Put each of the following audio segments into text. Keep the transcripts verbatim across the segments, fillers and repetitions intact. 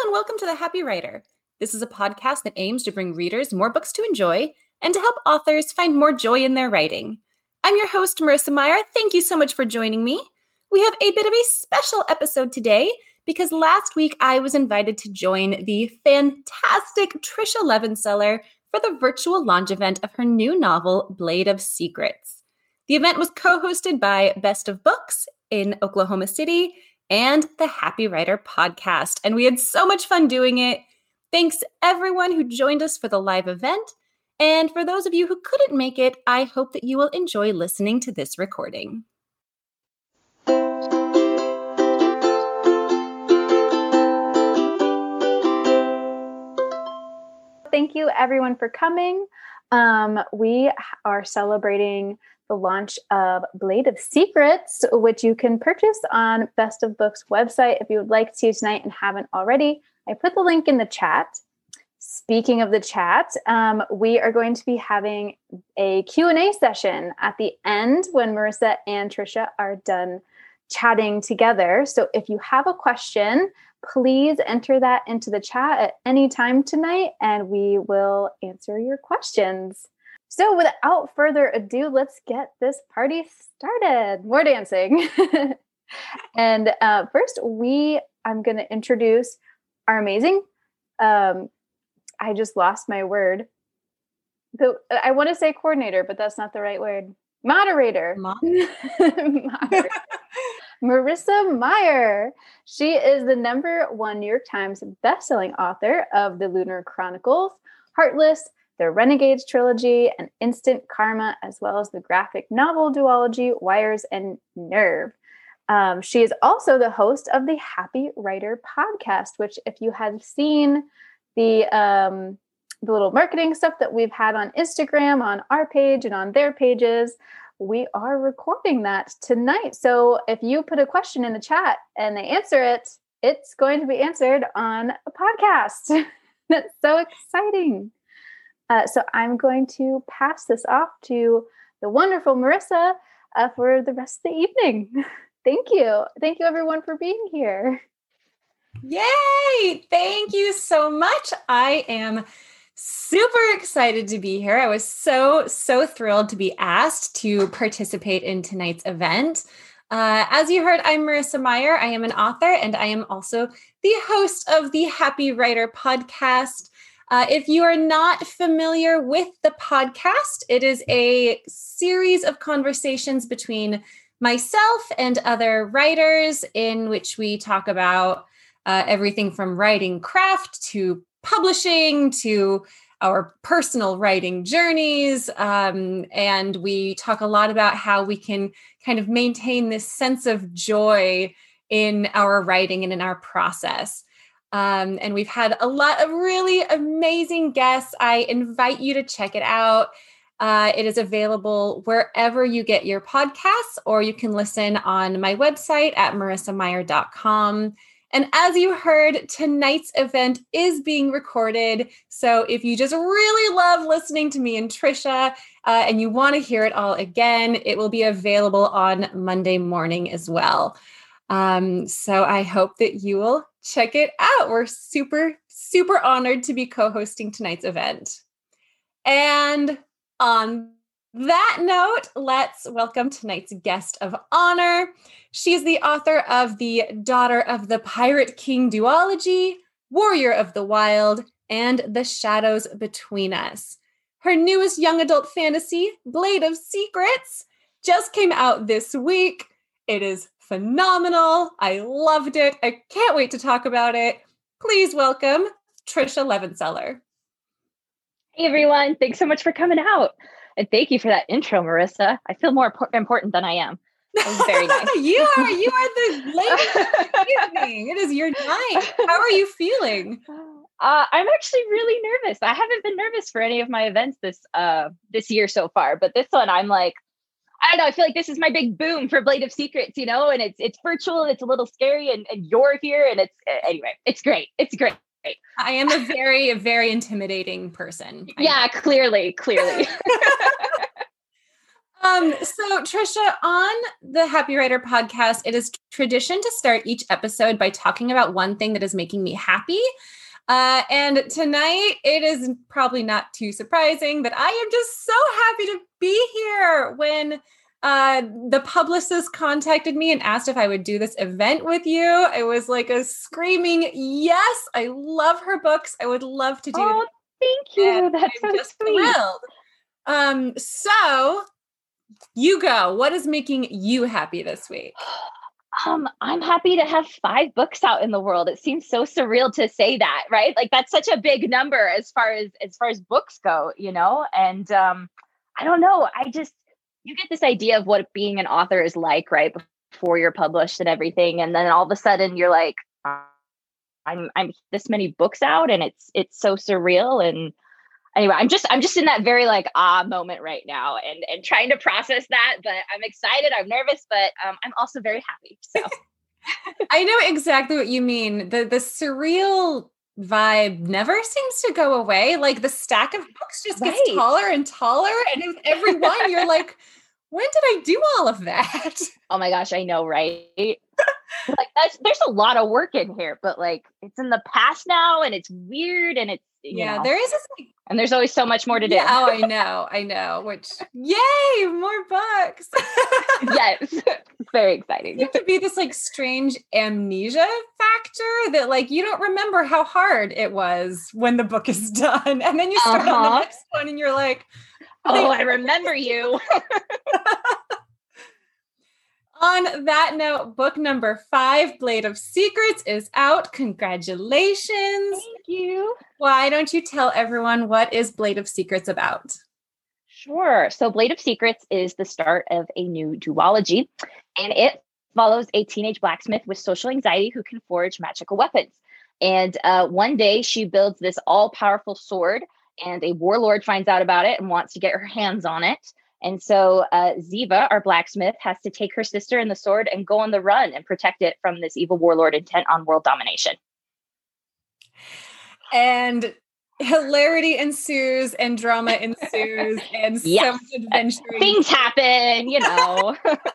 and welcome to The Happy Writer. This is a podcast that aims to bring readers more books to enjoy and to help authors find more joy in their writing. I'm your host, Marissa Meyer. Thank you so much for joining me. We have a bit of a special episode today because last week I was invited to join the fantastic Tricia Levenseller for the virtual launch event of her new novel, Blade of Secrets. The event was co-hosted by Best of Books in Oklahoma City and the Happy Writer podcast, and we had so much fun doing it. Thanks everyone who joined us for the live event, and for those of you who couldn't make it, I hope that you will enjoy listening to this recording. Thank you everyone for coming. Um, we are celebrating the launch of Blade of Secrets, which you can purchase on Best of Books website if you would like to tonight and haven't already. I put the link in the chat. Speaking of the chat, um, we are going to be having a Q and A session at the end when Marissa and Tricia are done chatting together. So if you have a question, please enter that into the chat at any time tonight, and we will answer your questions. So without further ado, let's get this party started. More dancing. and uh, first, we I'm going to introduce our amazing, um, I just lost my word. The, I want to say coordinator, but that's not the right word. Moderator. Mod- Moderator. Marissa Meyer. She is the number one New York Times bestselling author of The Lunar Chronicles, Heartless, the Renegades trilogy, and Instant Karma, as well as the graphic novel duology, Wires and Nerve. Um, she is also the host of the Happy Writer podcast, which if you have seen the, um, the little marketing stuff that we've had on Instagram, on our page and on their pages, we are recording that tonight. So if you put a question in the chat and they answer it, it's going to be answered on a podcast. That's so exciting. Uh, so I'm going to pass this off to the wonderful Marissa uh, for the rest of the evening. Thank you. Thank you, everyone, for being here. Yay! Thank you so much. I am super excited to be here. I was so, so thrilled to be asked to participate in tonight's event. Uh, as you heard, I'm Marissa Meyer. I am an author, and I am also the host of the Happy Writer podcast. Uh, if you are not familiar with the podcast, it is a series of conversations between myself and other writers in which we talk about uh, everything from writing craft to publishing to our personal writing journeys. Um, and we talk a lot about how we can kind of maintain this sense of joy in our writing and in our process. Um, and we've had a lot of really amazing guests. I invite you to check it out. Uh, it is available wherever you get your podcasts, or you can listen on my website at marissa meyer dot com. And as you heard, tonight's event is being recorded. So if you just really love listening to me and Tricia, uh, and you want to hear it all again, it will be available on Monday morning as well. Um, so I hope that you will check it out. We're super, super honored to be co-hosting tonight's event. And on that note, let's welcome tonight's guest of honor. She is the author of the Daughter of the Pirate King duology, Warrior of the Wild, and The Shadows Between Us. Her newest young adult fantasy, Blade of Secrets, just came out this week. It is phenomenal. I loved it. I can't wait to talk about it. Please welcome Tricia Levenseller. Hey, everyone. Thanks so much for coming out. And thank you for that intro, Marissa. I feel more important than I am. That was very nice. you are, you are the lady of the evening. It is your night. How are you feeling? Uh, I'm actually really nervous. I haven't been nervous for any of my events this uh, this year so far, but this one I'm like, I don't know. I feel like this is my big boom for Blade of Secrets, you know, and it's it's virtual and it's a little scary, and, and you're here, and it's anyway, it's great. It's great. I am a very, very intimidating person. Yeah, clearly, clearly. Um, so Trisha, on the Happy Writer podcast, it is tradition to start each episode by talking about one thing that is making me happy. Uh, and tonight, it is probably not too surprising that I am just so happy to be here. When uh, the publicist contacted me and asked if I would do this event with you, I was like a screaming, yes, I love her books. I would love to do Oh, this. thank you. And That's I'm so just sweet. thrilled. Um, so you go. What is making you happy this week? Um, I'm happy to have five books out in the world. It seems so surreal to say that, right? Like that's such a big number as far as as far as books go, you know? And um, I don't know. I just you get this idea of what being an author is like, right? Before you're published and everything. And then all of a sudden you're like, uh, I'm I'm this many books out and it's it's so surreal. And anyway, I'm just I'm just in that very like ah moment right now and and trying to process that. But I'm excited, I'm nervous, but um, I'm also very happy. So I know exactly what you mean. The the surreal vibe never seems to go away. Like the stack of books just gets Right. taller and taller. And with every one, you're like, when did I do all of that? oh my gosh, I know, right? Like that's there's a lot of work in here, but like it's in the past now and it's weird and it's you Yeah, know, there is this like, and there's always so much more to do. yeah, oh, I know, I know. Which yay, more books. Yes. Very exciting. Seems to be this like strange amnesia factor that like you don't remember how hard it was when the book is done. And then you start on the Uh-huh. next one and you're like, Oh, I remember you. on that note, book number five, Blade of Secrets, is out. Congratulations. Thank you. Why don't you tell everyone what is Blade of Secrets about? Sure. So Blade of Secrets is the start of a new duology, and it follows a teenage blacksmith with social anxiety who can forge magical weapons. And uh, one day she builds this all-powerful sword, and a warlord finds out about it and wants to get her hands on it. And so uh, Ziva, our blacksmith, has to take her sister and the sword and go on the run and protect it from this evil warlord intent on world domination. And hilarity ensues and drama ensues and so Yes. much adventure. Things happen, you know.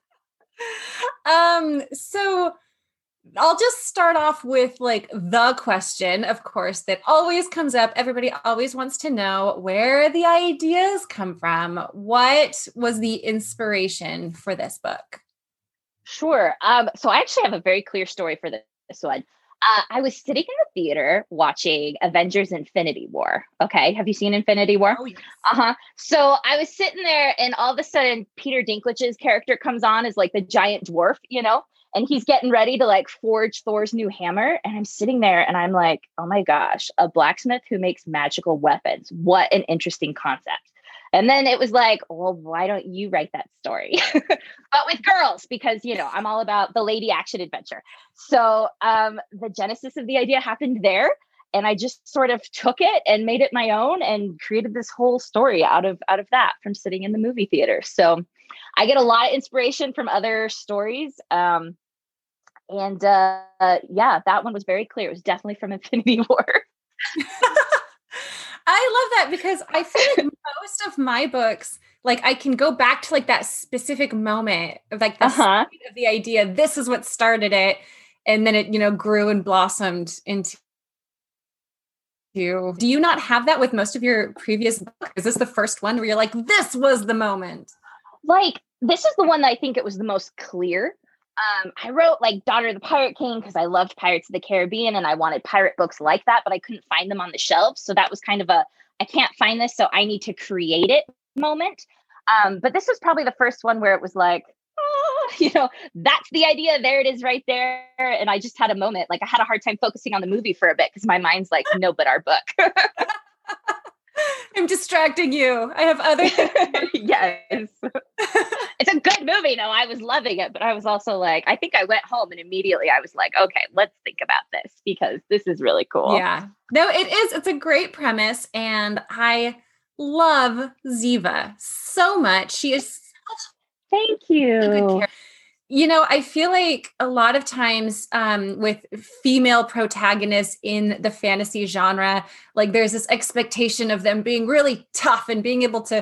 Um, so I'll just start off with like the question, of course, that always comes up. Everybody always wants to know where the ideas come from. What was the inspiration for this book? Sure. Um, so I actually have a very clear story for this, this one. Uh, I was sitting in the theater watching Avengers Infinity War. Okay. Have you seen Infinity War? Oh, yes. Uh-huh. So I was sitting there and all of a sudden Peter Dinklage's character comes on as like the giant dwarf, you know, and he's getting ready to like forge Thor's new hammer. And I'm sitting there and I'm like, oh my gosh, a blacksmith who makes magical weapons. What an interesting concept. And then it was like, well, why don't you write that story? But with girls, because, you know, I'm all about the lady action adventure. So um, the genesis of the idea happened there. And I just sort of took it and made it my own and created this whole story out of out of that from sitting in the movie theater. So I get a lot of inspiration from other stories. Um, and uh, uh, yeah, that one was very clear. It was definitely from Infinity War. I love that because I feel like most of my books, like I can go back to like that specific moment of like the Uh-huh. seed of the idea. This is what started it. And then it, you know, grew and blossomed into. Do you not have that with most of your previous books? Is this the first one where you're like, this was the moment? Like, this is the one that I think it was the most clear. Um, I wrote like Daughter of the Pirate King because I loved Pirates of the Caribbean and I wanted pirate books like that, but I couldn't find them on the shelves. So that was kind of a, I can't find this, so I need to create it moment. Um, but this was probably the first one where it was like, oh, you know, that's the idea. There it is right there. And I just had a moment, like I had a hard time focusing on the movie for a bit because my mind's like, no, but our book. I'm distracting you. I have other Yes. It's a good movie. No, I was loving it, but I was also like, I think I went home and immediately I was like, okay, let's think about this because this is really cool. Yeah. No, it is. It's a great premise. And I love Ziva so much. She is Thank such a good you. character. You know, I feel like a lot of times um, with female protagonists in the fantasy genre, like there's this expectation of them being really tough and being able to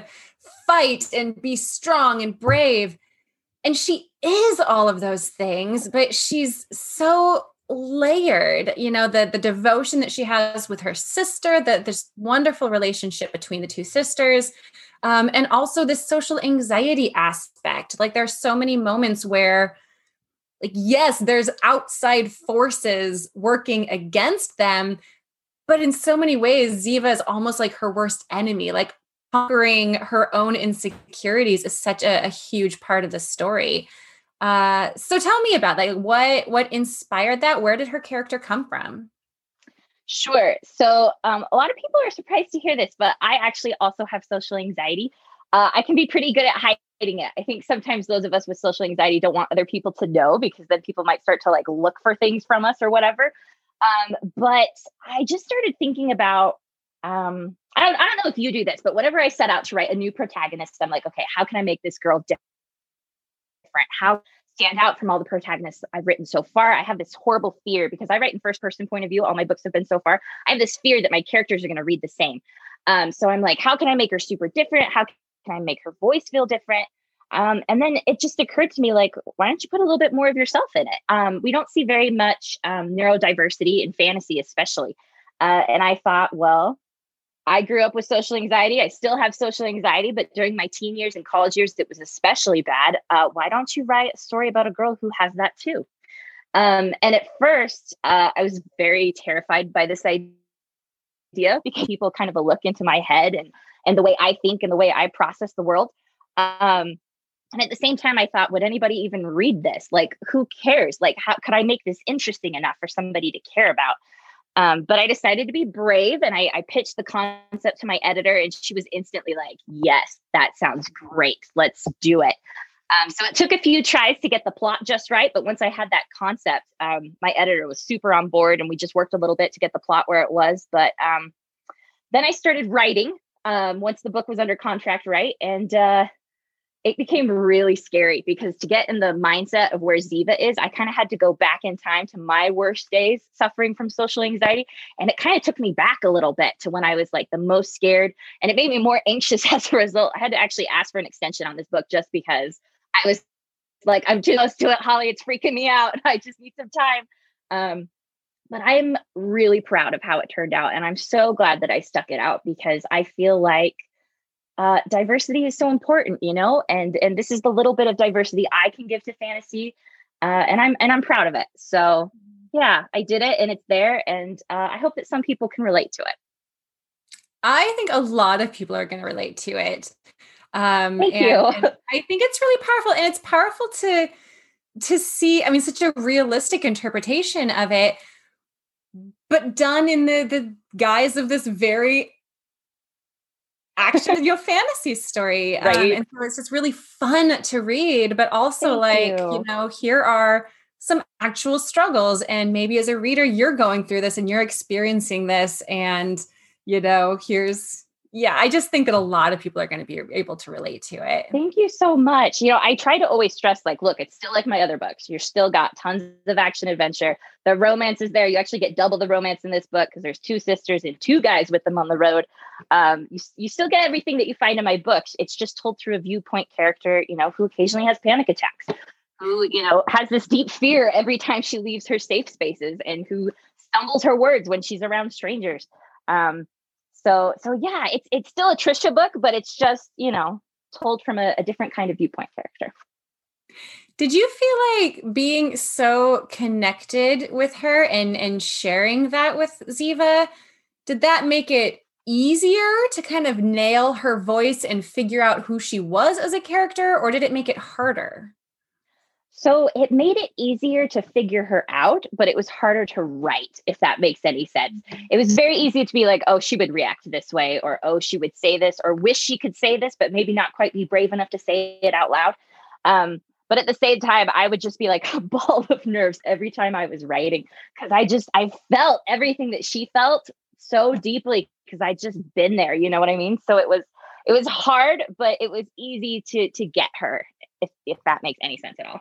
fight and be strong and brave. And she is all of those things, but she's so layered, you know, the, the devotion that she has with her sister, that this wonderful relationship between the two sisters, um, and also this social anxiety aspect. Like there's so many moments where, like, yes, there's outside forces working against them, but in so many ways, Ziva is almost like her worst enemy. Like conquering her own insecurities is such a, a huge part of the story. Uh, so tell me about that. Like what, what inspired that? Where did her character come from? Sure. So um, a lot of people are surprised to hear this, but I actually also have social anxiety. Uh, I can be pretty good at hiding it. I think sometimes those of us with social anxiety don't want other people to know, because then people might start to like look for things from us or whatever. Um, but I just started thinking about, um, I don't, I don't know if you do this, but whenever I set out to write a new protagonist, I'm like, okay, how can I make this girl different? How stand out from all the protagonists I've written so far? I have this horrible fear, because I write in first person point of view. All my books have been so far. I have this fear that my characters are going to read the same. Um, so I'm like, how can I make her super different? How can I make her voice feel different? Um, and then it just occurred to me, like, why don't you put a little bit more of yourself in it? Um, we don't see very much um, neurodiversity in fantasy, especially. Uh, and I thought, well, I grew up with social anxiety. I still have social anxiety, but during my teen years and college years, it was especially bad. Uh, why don't you write a story about a girl who has that too? Um, and at first, uh, I was very terrified by this idea, because people kind of a look into my head and and the way I think and the way I process the world. Um, and at the same time, I thought, would anybody even read this? Like, who cares? Like, how could I make this interesting enough for somebody to care about? Um, but I decided to be brave, and I, I pitched the concept to my editor, and she was instantly like, yes, that sounds great. Let's do it. Um, so it took a few tries to get the plot just right. But once I had that concept, um, my editor was super on board, and we just worked a little bit to get the plot where it was. But um, then I started writing um, once the book was under contract, right? And uh, it became really scary, because to get in the mindset of where Ziva is, I kind of had to go back in time to my worst days suffering from social anxiety. And it kind of took me back a little bit to when I was like the most scared. And it made me more anxious as a result. I had to actually ask for an extension on this book, just because I was like, I'm too close to it, Holly. It's freaking me out. I just need some time. Um, but I'm really proud of how it turned out. And I'm so glad that I stuck it out, because I feel like Uh, diversity is so important, you know, and and this is the little bit of diversity I can give to fantasy, uh, and I'm and I'm proud of it. So, yeah, I did it, and it's there, and uh, I hope that some people can relate to it. I think a lot of people are going to relate to it. Um, Thank and, you. and I think it's really powerful, and it's powerful to to see. I mean, such a realistic interpretation of it, but done in the the guise of this very action, your fantasy story. Right. Um, and so it's just really fun to read, but also Thank like, you. you know, here are some actual struggles. And maybe as a reader, you're going through this and you're experiencing this. And, you know, here's, yeah, I just think that a lot of people are going to be able to relate to it. Thank you so much. You know, I try to always stress, like, look, it's still like my other books. You're still got tons of action adventure. The romance is there. You actually get double the romance in this book, because there's two sisters and two guys with them on the road. Um, you, you still get everything that you find in my books. It's just told through a viewpoint character, you know, who occasionally has panic attacks, who, you know, has this deep fear every time she leaves her safe spaces, and who stumbles her words when she's around strangers. Um, So, so yeah, it's it's still a Trisha book, but it's just, you know, told from a, a different kind of viewpoint character. Did you feel like being so connected with her and and sharing that with Ziva, did that make it easier to kind of nail her voice and figure out who she was as a character, or did it make it harder? So it made it easier to figure her out, but it was harder to write, if that makes any sense. It was very easy to be like, oh, she would react this way, or, oh, she would say this, or wish she could say this, but maybe not quite be brave enough to say it out loud. Um, but at the same time, I would just be like a ball of nerves every time I was writing, because I just, I felt everything that she felt so deeply, because I'd just been there, you know what I mean? So it was, it was hard, but it was easy to, to get her, if, if that makes any sense at all.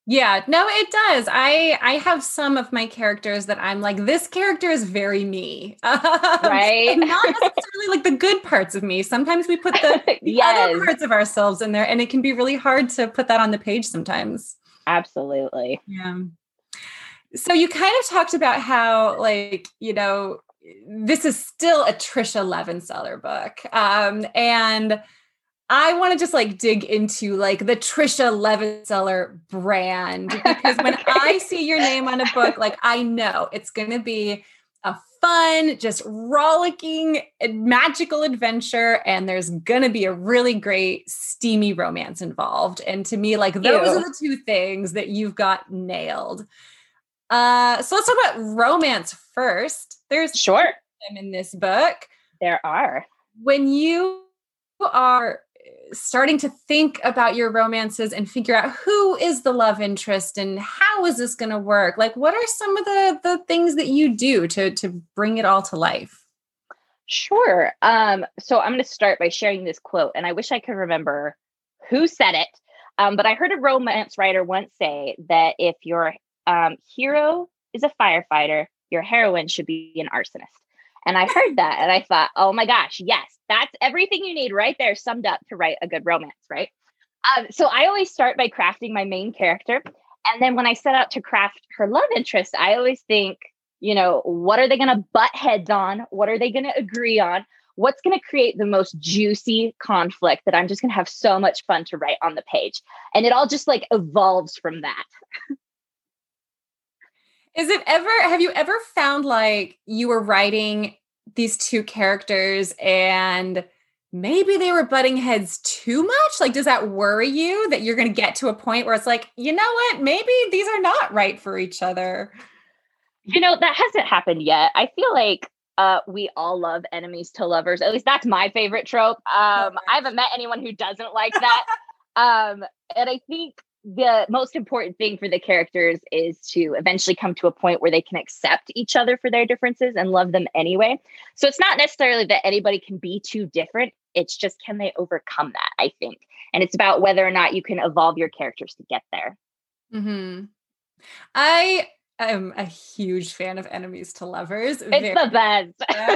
Yeah, no, it does. I I have some of my characters that I'm like, this character is very me. Um, Right? not necessarily like the good parts of me. Sometimes we put the, the other Yes, parts of ourselves in there, and it can be really hard to put that on the page sometimes. absolutely. Yeah. So you kind of talked about how, like, you know, this is still a Trisha Levenseller book. Um, and I want to just like dig into like the Trisha Levenseller brand, because when Okay. I see your name on a book, like I know it's going to be a fun, just rollicking, magical adventure. And there's going to be a really great steamy romance involved. And to me, like those are Ew. the two things that you've got nailed. Uh, so let's talk about romance first. There's two Sure. of them in this book. There are. When you are starting to think about your romances and figure out who is the love interest and how is this going to work, like what are some of the the things that you do to to bring it all to life? Sure. Um, so I'm going to start by sharing this quote, and I wish I could remember who said it. Um, but I heard a romance writer once say that if your um, hero is a firefighter, your heroine should be an arsonist. And I heard that and I thought, oh my gosh, yes, that's everything you need right there summed up to write a good romance, right? Um, so I always start by crafting my main character. And then when I set out to craft her love interest, I always think, you know, what are they going to butt heads on? What are they going to agree on? What's going to create the most juicy conflict that I'm just going to have so much fun to write on the page? And it all just like evolves from that. Is it ever, have you ever found like you were writing these two characters and maybe they were butting heads too much? Like, does that worry you that you're going to get to a point where it's like, you know what, maybe these are not right for each other? You know, that hasn't happened yet. I feel like uh, we all love enemies to lovers. At least that's my favorite trope. Um, I haven't met anyone who doesn't like that. um, and I think the most important thing for the characters is to eventually come to a point where they can accept each other for their differences and love them anyway. So it's not necessarily that anybody can be too different. It's just, can they overcome that, I think. And it's about whether or not you can evolve your characters to get there. Mm-hmm. I am a huge fan of enemies to lovers. It's Very the best.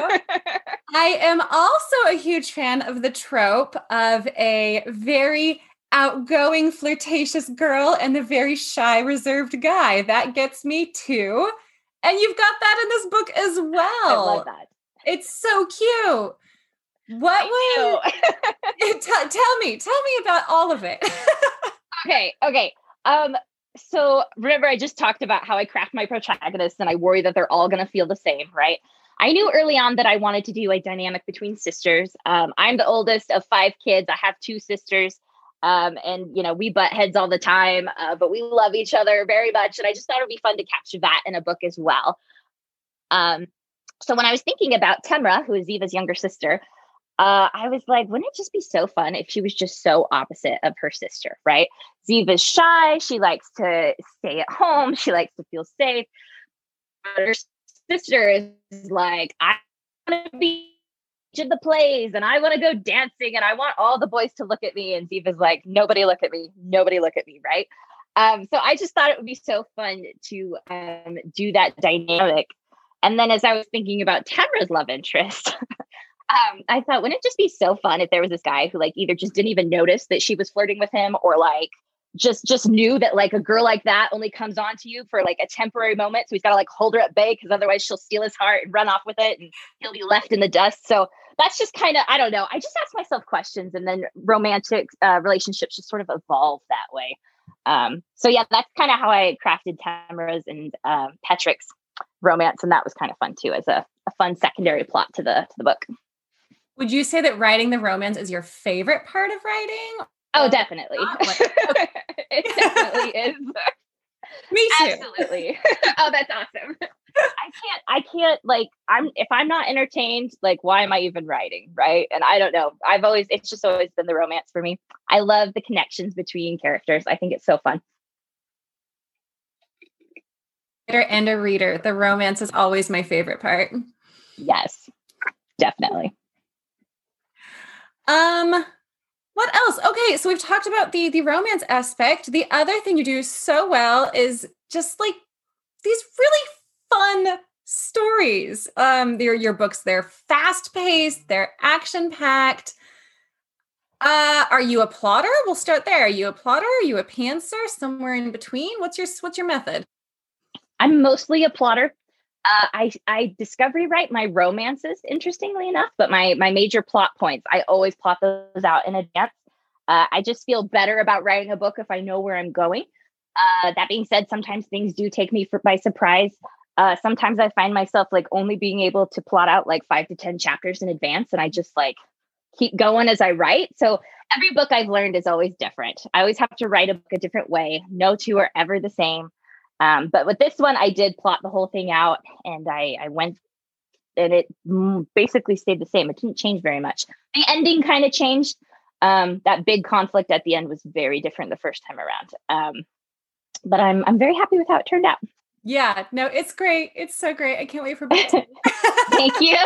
I am also a huge fan of the trope of a very outgoing, flirtatious girl and a very shy, reserved guy. That gets me too. And you've got that in this book as well. I love that. It's so cute. What was t- tell me, tell me about all of it. okay, okay. Um, so remember I just talked about how I craft my protagonists and I worry that they're all gonna feel the same, right? I knew early on that I wanted to do a dynamic between sisters. Um, I'm the oldest of five kids. I have two sisters. Um, and, you know, we butt heads all the time, uh, but we love each other very much. And I just thought it'd be fun to capture that in a book as well. Um, so when I was thinking about Temra, who is Ziva's younger sister, uh, I was like, wouldn't it just be so fun if she was just so opposite of her sister, right? Ziva's shy. She likes to stay at home. She likes to feel safe. But her sister is like, I want to be in the plays and I want to go dancing and I want all the boys to look at me. And Ziva's like, nobody look at me. Nobody look at me. Right. Um, so I just thought it would be so fun to um, do that dynamic. And then as I was thinking about Temra's love interest, um, I thought, wouldn't it just be so fun if there was this guy who like either just didn't even notice that she was flirting with him or like just just knew that like a girl like that only comes on to you for like a temporary moment. So he's got to like hold her at bay because otherwise she'll steal his heart and run off with it and he'll be left in the dust. So that's just kind of, I don't know. I just ask myself questions and then romantic uh, relationships just sort of evolve that way. Um, so yeah, that's kind of how I crafted Temra's and um, Petrick's romance. And that was kind of fun too, as a, a fun secondary plot to the, to the book. Would you say that writing the romance is your favorite part of writing? Oh, definitely. Okay. It definitely is. Me too. Absolutely. Oh, that's awesome. I can't, I can't like, I'm, if I'm not entertained, like, why am I even writing? Right. And I don't know. I've always, it's just always been the romance for me. I love the connections between characters. I think it's so fun. And a reader. The romance is always my favorite part. Yes, definitely. Um, What else? Okay, so we've talked about the the romance aspect. The other thing you do so well is just like these really fun stories. Um, your your books, they're fast paced, they're action packed. Uh, are you a plotter? We'll start there. Are you a plotter? Are you a pantser? Somewhere in between? What's your what's your method? I'm mostly a plotter. Uh, I I discovery write my romances, interestingly enough, but my my major plot points, I always plot those out in advance. Uh, I just feel better about writing a book if I know where I'm going. Uh, that being said, sometimes things do take me for, by surprise. Uh, sometimes I find myself like only being able to plot out like five to ten chapters in advance, and I just like keep going as I write. So every book I've learned is always different. I always have to write a book a different way. No two are ever the same. Um, but with this one, I did plot the whole thing out, and I, I went, and it basically stayed the same. It didn't change very much. The ending kind of changed. Um, that big conflict at the end was very different the first time around. Um, but I'm I'm very happy with how it turned out. Yeah, no, it's great. It's so great. I can't wait for book two. Thank you.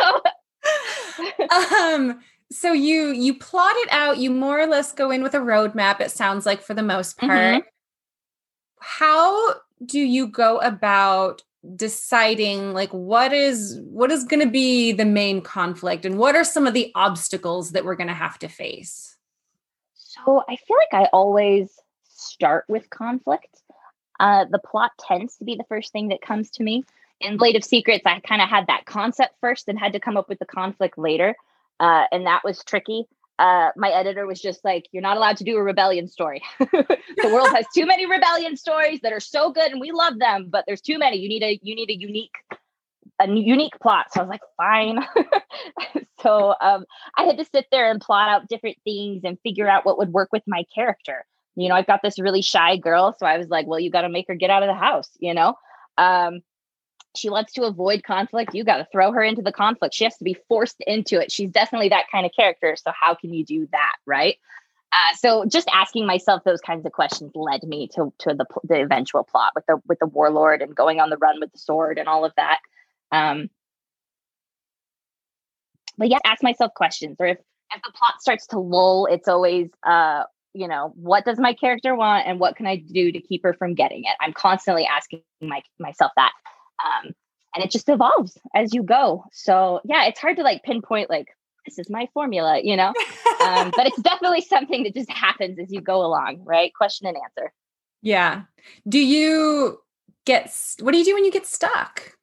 um, so you you plot it out. You more or less go in with a roadmap. It sounds like for the most part. Mm-hmm. How do you go about deciding like what is what is going to be the main conflict, and what are some of the obstacles that we're going to have to face? So I feel like I always start with conflict. Uh, the plot tends to be the first thing that comes to me. In Blade of Secrets, I kind of had that concept first and had to come up with the conflict later. Uh, and that was tricky. Uh, my editor was just like, you're not allowed to do a rebellion story. The world has too many rebellion stories that are so good and we love them, but there's too many. You need a you need a unique a unique plot. So I was like, fine. So um, I had to sit there and plot out different things and figure out what would work with my character. You know, I've got this really shy girl. So I was like, well, you got to make her get out of the house, you know? Um, she wants to avoid conflict. You got to throw her into the conflict. She has to be forced into it. She's definitely that kind of character. So how can you do that? Right. Uh, so just asking myself those kinds of questions led me to, to the, the eventual plot with the, with the warlord and going on the run with the sword and all of that. Um, but yeah, ask myself questions, or if, if the plot starts to lull, it's always, uh, you know, what does my character want and what can I do to keep her from getting it? I'm constantly asking my, myself that. Um, and it just evolves as you go. So yeah, it's hard to like pinpoint, like, this is my formula, you know, um, but it's definitely something that just happens as you go along, right? Question and answer. Yeah. Do you get, what do you do when you get stuck?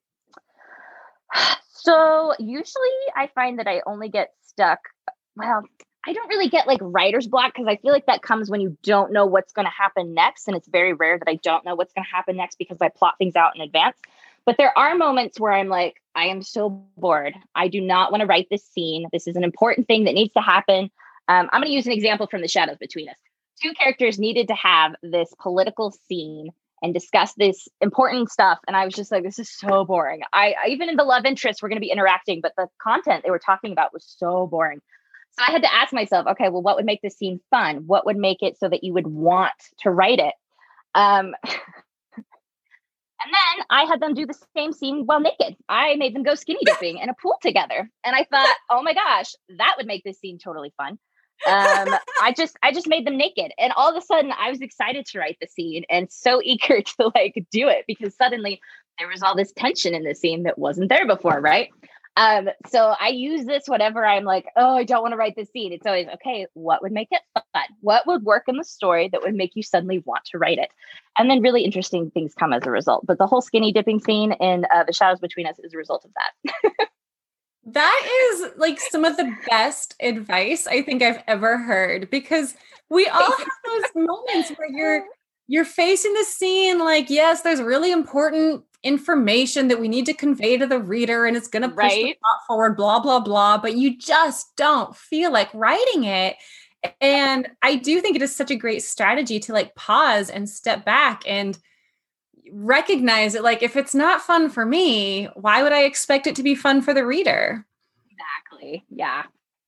So usually I find that I only get stuck. Well, I don't really get like writer's block because I feel like that comes when you don't know what's going to happen next. And it's very rare that I don't know what's going to happen next because I plot things out in advance. But there are moments where I'm like, I am so bored. I do not want to write this scene. This is an important thing that needs to happen. Um, I'm going to use an example from The Shadows Between Us. Two characters needed to have this political scene and discuss this important stuff. And I was just like, this is so boring. I, I even in the love interest, we're going to be interacting, but the content they were talking about was so boring. So I had to ask myself, okay, well, what would make this scene fun? What would make it so that you would want to write it? Um, and then I had them do the same scene while naked. I made them go skinny dipping in a pool together. And I thought, oh my gosh, that would make this scene totally fun. um I just I just made them naked, and all of a sudden I was excited to write the scene and so eager to like do it because suddenly there was all this tension in the scene that wasn't there before, right? Um so I use this whenever I'm like, oh, I don't want to write this scene. It's always, okay, what would make it fun? What would work in the story that would make you suddenly want to write it? And then really interesting things come as a result. But the whole skinny dipping scene in uh, The Shadows Between Us is a result of that. That is like some of the best advice I think I've ever heard, because we all have those moments where you're you're facing the scene like, yes, there's really important information that we need to convey to the reader and it's going to push right. the plot forward, blah, blah, blah, but you just don't feel like writing it. And I do think it is such a great strategy to like pause and step back and recognize it. Like, if it's not fun for me, why would I expect it to be fun for the reader? Exactly. Yeah.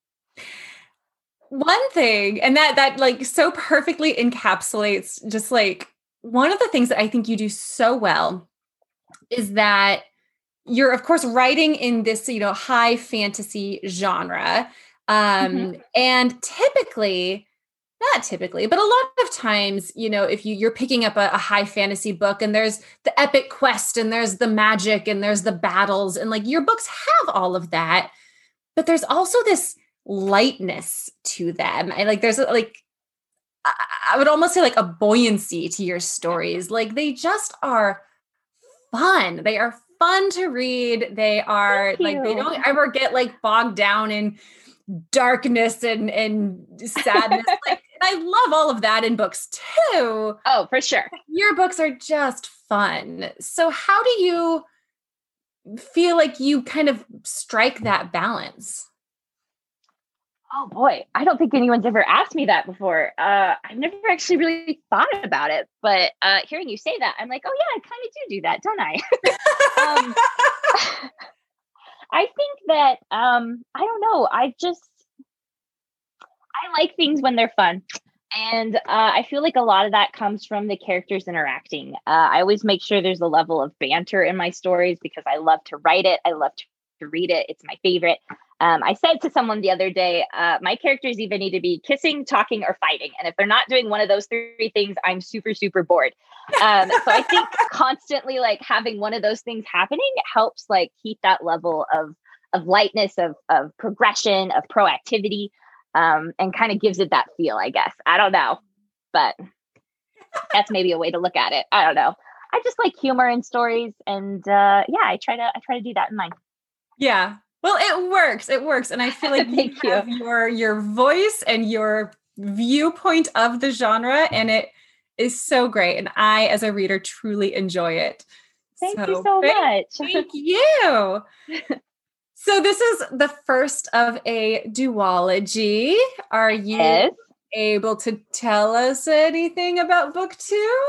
One thing, and that that like so perfectly encapsulates just like one of the things that I think you do so well is that you're, of course, writing in this, you know, high fantasy genre. Um, mm-hmm. And typically Not typically, but a lot of times, you know, if you, you're picking up a, a high fantasy book and there's the epic quest and there's the magic and there's the battles and like your books have all of that, but there's also this lightness to them. And like, there's like, I, I would almost say like a buoyancy to your stories. Like they just are fun. They are fun to read. They are like, they don't ever get like bogged down in darkness and, and sadness. Like, and I love all of that in books too. Oh, for sure. Your books are just fun. So how do you feel like you kind of strike that balance? Oh boy, I don't think anyone's ever asked me that before. Uh, I've never actually really thought about it, but uh, hearing you say that, I'm like, oh yeah, I kind of do do that, don't I? um, I think that, um, I don't know. I just, I like things when they're fun. And uh, I feel like a lot of that comes from the characters interacting. Uh, I always make sure there's a level of banter in my stories because I love to write it. I love to read it. It's my favorite. Um, I said to someone the other day, uh, my characters either need to be kissing, talking, or fighting. And if they're not doing one of those three things, I'm super, super bored. Um, so I think constantly like having one of those things happening helps like keep that level of of lightness, of of progression, of proactivity, um, and kind of gives it that feel, I guess. I don't know, but that's maybe a way to look at it. I don't know. I just like humor in stories, and uh, yeah, I try to I try to do that in mine. Yeah. Well, it works. It works. And I feel like Thank you have you. your your voice and your viewpoint of the genre, and it is so great. And I, as a reader, truly enjoy it. Thank so, you so thank, much. Thank you. So this is the first of a duology. Are you Yes. able to tell us anything about book two?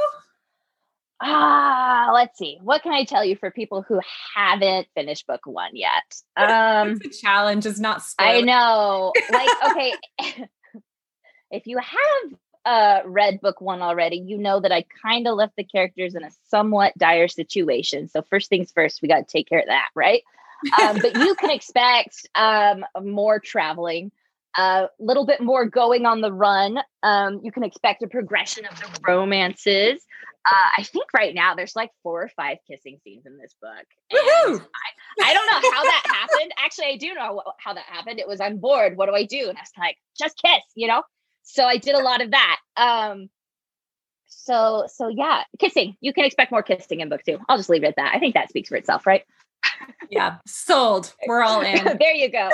Ah, let's see. What can I tell you for people who haven't finished book one yet? Um, It's a challenge is not spoiling. I know. Like, okay, if you have uh, read book one already, you know that I kind of left the characters in a somewhat dire situation. So first things first, we got to take care of that, right? Um, but you can expect um, more traveling, a uh, little bit more going on the run. Um, you can expect a progression of the romances. Uh, I think right now there's like four or five kissing scenes in this book. And I, I don't know how that happened. Actually, I do know what, how that happened. It was, I'm bored. What do I do? And I was like, just kiss, you know? So I did a lot of that. Um, so, so yeah, kissing. You can expect more kissing in book two. I'll just leave it at that. I think that speaks for itself, right? Yeah, sold. We're all in. There you go.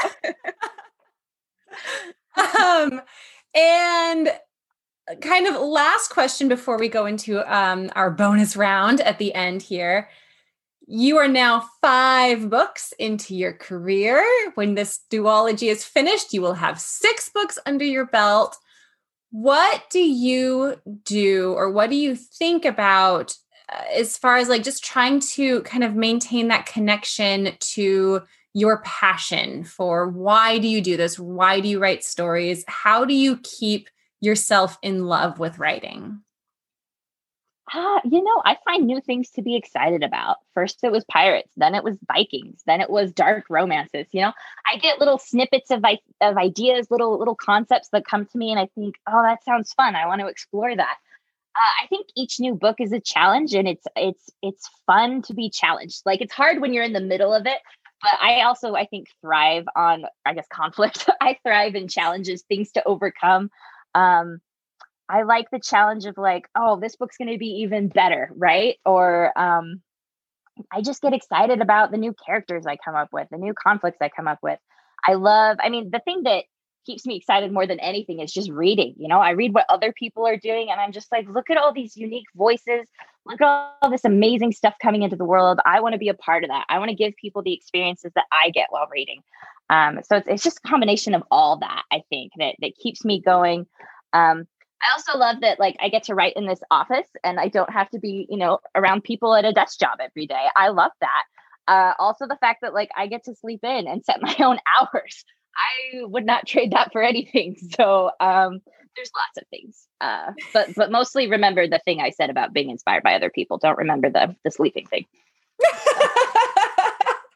um, and kind of last question before we go into um, our bonus round at the end here. You are now five books into your career. When this duology is finished, you will have six books under your belt. What do you do, or what do you think about uh, as far as like just trying to kind of maintain that connection to your passion for why do you do this? Why do you write stories? How do you keep yourself in love with writing? Uh, you know, I find new things to be excited about. First, it was pirates. Then it was Vikings. Then it was dark romances. You know, I get little snippets of, of ideas, little little concepts that come to me, and I think, oh, that sounds fun. I want to explore that. Uh, I think each new book is a challenge, and it's it's it's fun to be challenged. Like it's hard when you're in the middle of it, but I also I think thrive on, I guess, conflict. I thrive in challenges, things to overcome. Um, I like the challenge of like, oh, this book's going to be even better, right? Or um, I just get excited about the new characters I come up with, the new conflicts I come up with. I love, I mean, the thing that keeps me excited more than anything is just reading. You know, I read what other people are doing and I'm just like, look at all these unique voices. Look at all this amazing stuff coming into the world. I want to be a part of that. I want to give people the experiences that I get while reading. Um, so it's, it's just a combination of all that, I think, that, that keeps me going. Um, I also love that, like, I get to write in this office and I don't have to be, you know, around people at a desk job every day. I love that. Uh, also, the fact that, like, I get to sleep in and set my own hours. I would not trade that for anything. So um, there's lots of things. Uh, but but mostly remember the thing I said about being inspired by other people. Don't remember the the sleeping thing.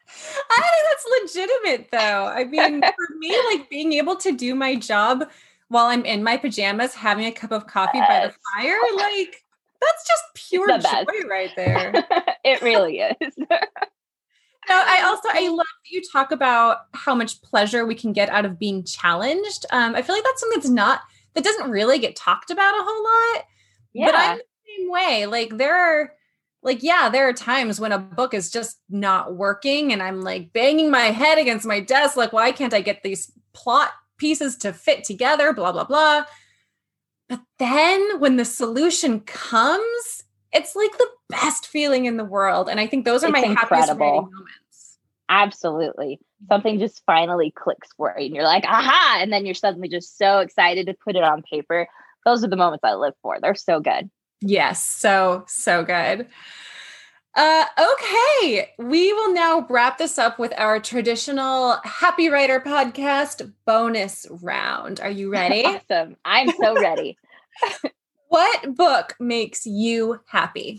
I think that's legitimate, though. I mean, for me, like being able to do my job while I'm in my pajamas having a cup of coffee yes. by the fire. Like, that's just pure joy right there. It really is. No, I also, I love that you talk about how much pleasure we can get out of being challenged. Um, I feel like that's something that's not, that doesn't really get talked about a whole lot. Yeah. But I'm the same way. Like there are, like, yeah, there are times when a book is just not working and I'm like banging my head against my desk. Like, why can't I get these plot pieces to fit together? Blah, blah, blah. But then when the solution comes, it's like the best feeling in the world. And I think those are It's my incredible. happiest writing moments. Absolutely. Something just finally clicks for you and you're like, aha. And then you're suddenly just so excited to put it on paper. Those are the moments I live for. They're so good. Yes. So, so good. Uh, okay. We will now wrap this up with our traditional Happy Writer podcast bonus round. Are you ready? Awesome. I'm so ready. What book makes you happy?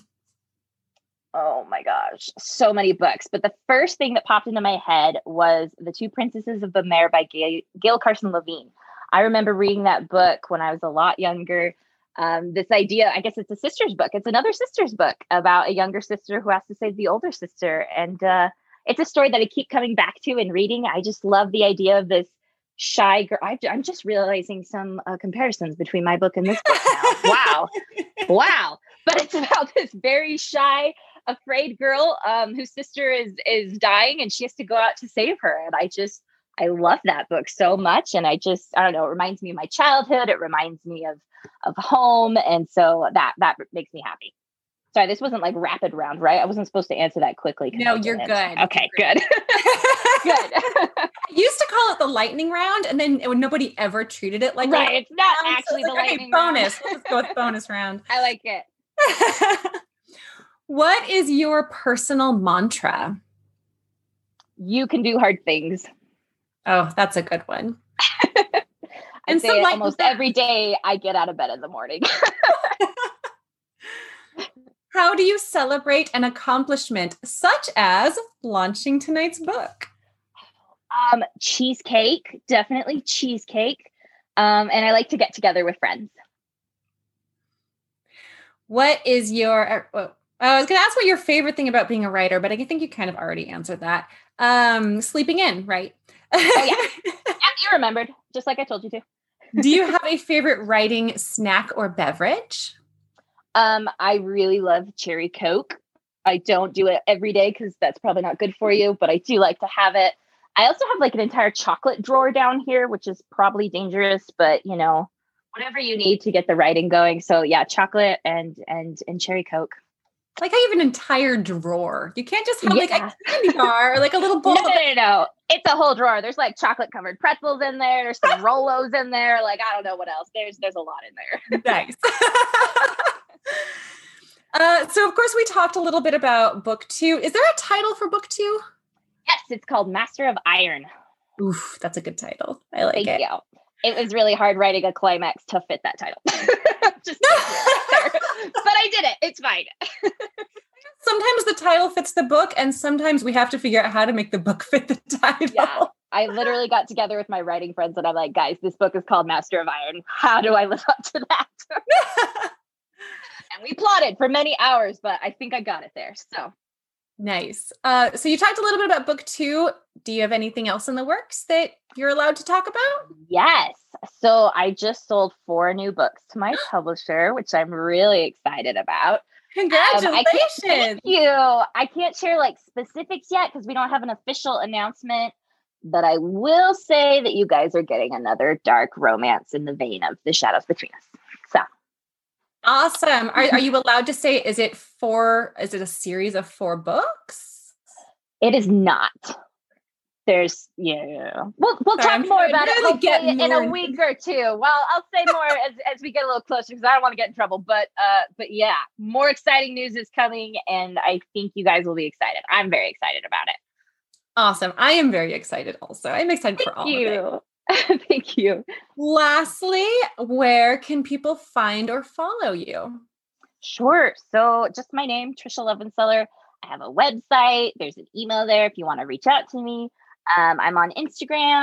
Oh my gosh, so many books. But the first thing that popped into my head was The Two Princesses of the Mare by Gail, Gail Carson Levine. I remember reading that book when I was a lot younger. Um, this idea, I guess it's a sister's book. It's another sister's book about a younger sister who has to save the older sister. And uh, it's a story that I keep coming back to and reading. I just love the idea of this shy girl. I, I'm just realizing some uh, comparisons between my book and this book now. Wow. Wow. But it's about this very shy, afraid girl um, whose sister is is dying and she has to go out to save her. And I just, I love that book so much. And I just, I don't know, it reminds me of my childhood. It reminds me of of home. And so that that makes me happy. Sorry, this wasn't like rapid round, right? I wasn't supposed to answer that quickly. No, you're good. Okay, good. Good. I used to call it the lightning round, and then it, nobody ever treated it like right. that. It's not round, actually so the like, lightning okay, round. bonus. Let's just go with bonus round. I like it. What is your personal mantra? You can do hard things. Oh, that's a good one. I And say so, it like, almost that- every day I get out of bed in the morning. How do you celebrate an accomplishment such as launching tonight's book? Um, cheesecake, definitely cheesecake. Um, and I like to get together with friends. What is your, uh, I was going to ask what your favorite thing about being a writer, but I think you kind of already answered that. Um, sleeping in, right? Oh, yeah. Yeah, you remembered, just like I told you to. Do you have a favorite writing snack or beverage? Um, I really love cherry Coke. I don't do it every day because that's probably not good for you, but I do like to have it. I also have like an entire chocolate drawer down here, which is probably dangerous, but you know, whatever you need to get the writing going. So yeah, chocolate and and and cherry Coke. Like I have an entire drawer. You can't just have Yeah. like a candy bar or like a little bowl. No, of no, no, no. It's a whole drawer. There's like chocolate covered pretzels in there. There's some Rolos in there. Like, I don't know what else. There's there's a lot in there. Nice. uh, so of course we talked a little bit about book two. Is there a title for book two? Yes, it's called Master of Iron. Oof, that's a good title. I like Thank it. you. It was really hard writing a climax to fit that title. Just but I did it. It's fine. Sometimes the title fits the book, and sometimes we have to figure out how to make the book fit the title. Yeah. I literally got together with my writing friends and I'm like, guys, this book is called Master of Iron. How do I live up to that? And we plotted for many hours, but I think I got it there. So Nice. Uh, so you talked a little bit about book two. Do you have anything else in the works that you're allowed to talk about? yes. So I just sold four new books to my publisher, which I'm really excited about. Congratulations. Um, I can't, thank you. I can't share like specifics yet because we don't have an official announcement, but I will say that you guys are getting another dark romance in the vein of The Shadows Between Us. So Awesome. Are, are you allowed to say, is it four, is it a series of four books? it is not. There's, yeah. We'll, we'll Sorry, talk I'm more trying to about it really get hopefully in more a into- week or two. Well, I'll say more as, as we get a little closer because I don't want to get in trouble. But uh, but yeah, more exciting news is coming, and I think you guys will be excited. I'm very excited about it. Awesome. I am very excited also. I'm excited for all Thank of it. you. Thank you. Lastly, where can people find or follow you? Sure. So just my name, Trisha Levenseller. I have a website. There's an email there if you want to reach out to me. Um, I'm on Instagram,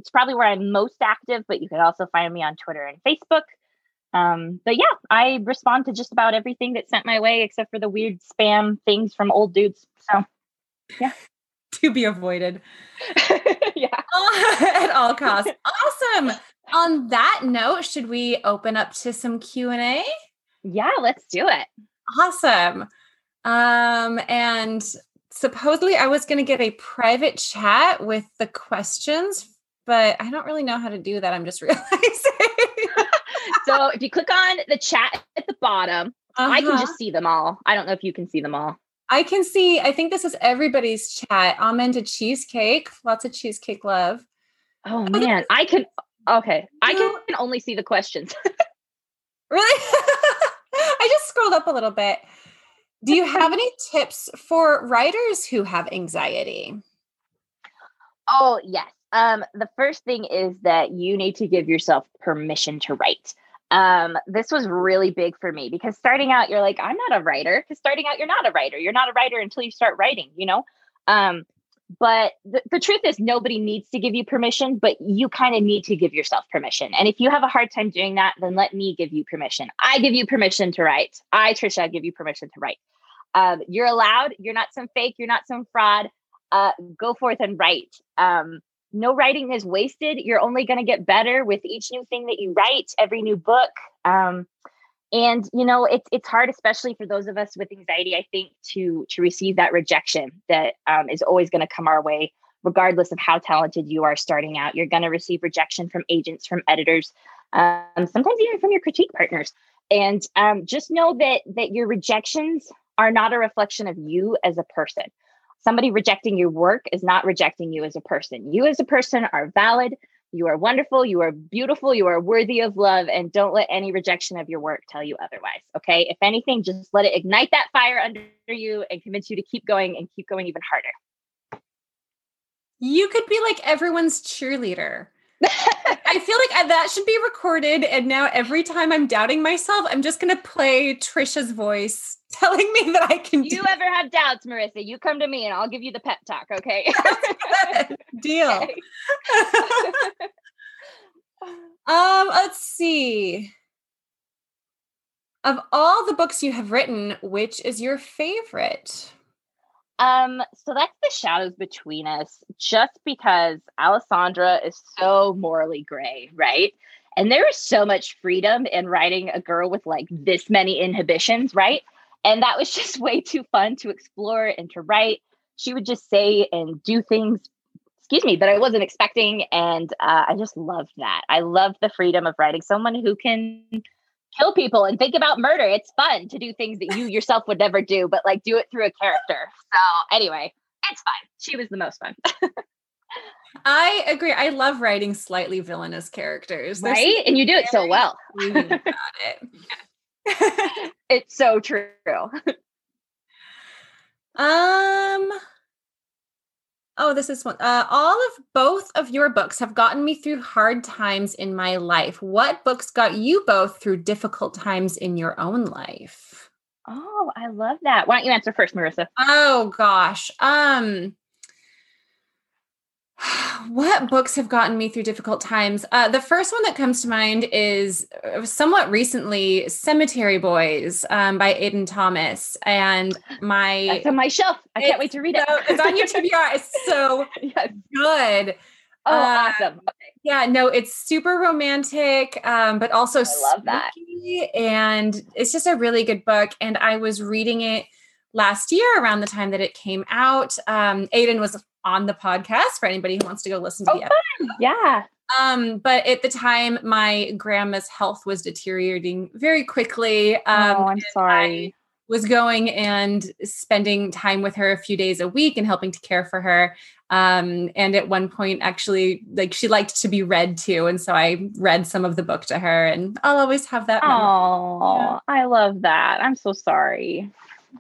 it's probably where I'm most active, but you can also find me on Twitter and Facebook. Um, but yeah, I respond to just about everything that's sent my way, except for the weird spam things from old dudes. So yeah. To be avoided. Yeah. At all costs. Awesome. On that note, should we open up to some Q and A? Yeah, let's do it. Awesome. Um, and supposedly I was going to get a private chat with the questions, but I don't really know how to do that. I'm just realizing. So if you click on the chat at the bottom, uh-huh. I can just see them all. I don't know if you can see them all. I can see, I think this is everybody's chat. Amen to cheesecake. Lots of cheesecake love. Oh man, I can, okay. I can only see the questions. Really? I just scrolled up a little bit. Do you have any tips for writers who have anxiety? Oh, yes. Um, the first thing is that you need to give yourself permission to write. Um, this was really big for me because starting out, you're like, I'm not a writer. Because starting out, you're not a writer. You're not a writer until you start writing, you know? Um, but the, the truth is nobody needs to give you permission, but you kind of need to give yourself permission. And if you have a hard time doing that, then let me give you permission. I give you permission to write. I, Trisha, give you permission to write. Um, you're allowed. You're not some fake. You're not some fraud. Uh, go forth and write. Um, No writing is wasted. You're only going to get better with each new thing that you write, every new book. Um, and, you know, it's it's hard, especially for those of us with anxiety, I think, to to receive that rejection that um, is always going to come our way, regardless of how talented you are starting out. You're going to receive rejection from agents, from editors, um, sometimes even from your critique partners. And um, just know that that your rejections are not a reflection of you as a person. Somebody rejecting your work is not rejecting you as a person. You as a person are valid. You are wonderful. You are beautiful. You are worthy of love. And don't let any rejection of your work tell you otherwise. Okay. If anything, just let it ignite that fire under you and convince you to keep going and keep going even harder. You could be like everyone's cheerleader. I feel like that should be recorded. And now every time I'm doubting myself, I'm just going to play Trisha's voice telling me that I can do. You ever have doubts, Marissa, you come to me and I'll give you the pep talk. Okay. Deal. Okay. um, let's see. Of all the books you have written, which is your favorite? Um, so that's The Shadows Between Us, just because Alessandra is so morally gray, right? And there is so much freedom in writing a girl with like this many inhibitions, right? And that was just way too fun to explore and to write. She would just say and do things, excuse me, that I wasn't expecting. And uh, I just loved that. I love the freedom of writing someone who can kill people and think about murder. It's fun to do things that you yourself would never do, but like do it through a character. So anyway, it's fun. She was the most fun. I agree. I love writing slightly villainous characters. Right? And you do it so well. About it. It's so true. um, oh, this is one. Uh, all of both of your books have gotten me through hard times in my life. What books got you both through difficult times in your own life? Oh, I love that. Why don't you answer first, Marissa? Oh gosh. Um, what books have gotten me through difficult times? Uh, the first one that comes to mind is somewhat recently, Cemetery Boys um, by Aidan Thomas. And my That's on my shelf. I can't wait to read it. So, it's on your T B R. It's so yes. good. Oh, uh, awesome. Okay. Yeah, no, it's super romantic, um, but also I love that. And it's just a really good book. And I was reading it last year around the time that it came out. Um, Aidan was on the podcast for anybody who wants to go listen to oh, the episode. Fun. Yeah. Um, but at the time, my grandma's health was deteriorating very quickly. Um, oh, I'm sorry. I was going and spending time with her a few days a week and helping to care for her. Um, and at one point, actually, like she liked to be read to. And so I read some of the book to her, and I'll always have that memory. Oh, yeah. I love that. I'm so sorry.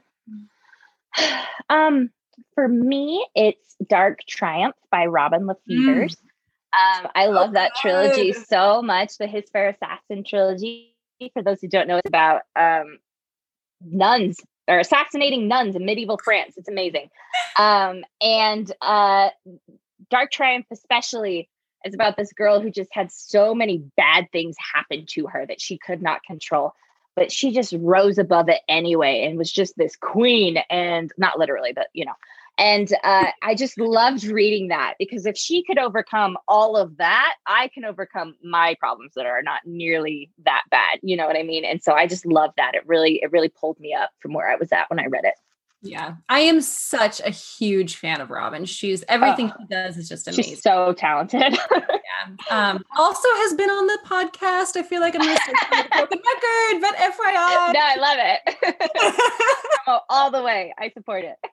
Um, for me, it's Dark Triumph by Robin LaFevers. Mm. Um, I love oh, that trilogy good. so much. The His Fair Assassin trilogy. For those who don't know, it's about um, nuns or assassinating nuns in medieval France. It's amazing. Um, and uh, Dark Triumph, especially, It's about this girl who just had so many bad things happen to her that she could not control, but she just rose above it anyway and was just this queen, and not literally, but you know. And uh, I just loved reading that, because if she could overcome all of that, I can overcome my problems that are not nearly that bad. You know what I mean? And so I just love that. It really, it really pulled me up from where I was at when I read it. Yeah. I am such a huge fan of Robin. She's everything oh, she does is just amazing. She's so talented. Yeah. Um, also has been on the podcast. I feel like I'm going to say a broken record, but F Y I. No, I love it. Oh, all the way. I support it.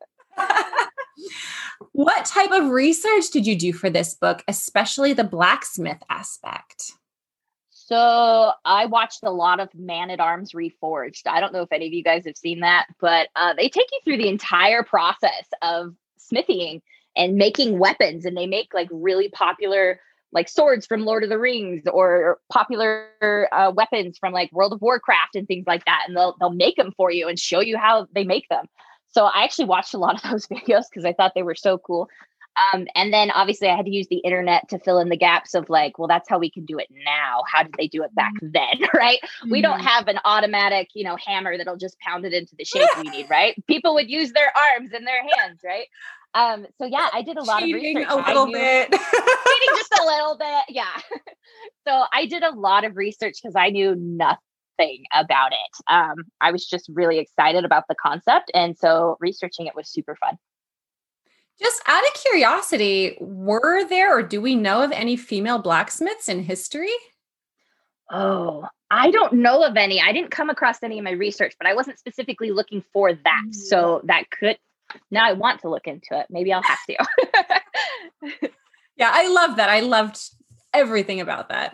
What type of research did you do for this book, especially the blacksmith aspect? So I watched a lot of Man-at-Arms Reforged. I don't know if any of you guys have seen that, but uh, they take you through the entire process of smithying and making weapons. And they make like really popular like swords from Lord of the Rings, or popular uh, weapons from like World of Warcraft and things like that. And they'll they'll make them for you and show you how they make them. So I actually watched a lot of those videos because I thought they were so cool. Um, and then obviously I had to use the internet to fill in the gaps of like, well, that's how we can do it now. How did they do it back then? Right. Mm-hmm. We don't have an automatic, you know, hammer that'll just pound it into the shape we need. Right. People would use their arms and their hands. Right. Um, so yeah, I did a lot cheating of research. a little knew, bit. cheating just a little bit. Yeah. So I did a lot of research because I knew nothing about it. Um, I was just really excited about the concept. And so researching it was super fun. Just out of curiosity, were there, or do we know of any female blacksmiths in history? Oh, I don't know of any. I didn't come across any in my research, but I wasn't specifically looking for that. Mm. So that could, now I want to look into it. Maybe I'll have to. Yeah, I love that. I loved everything about that.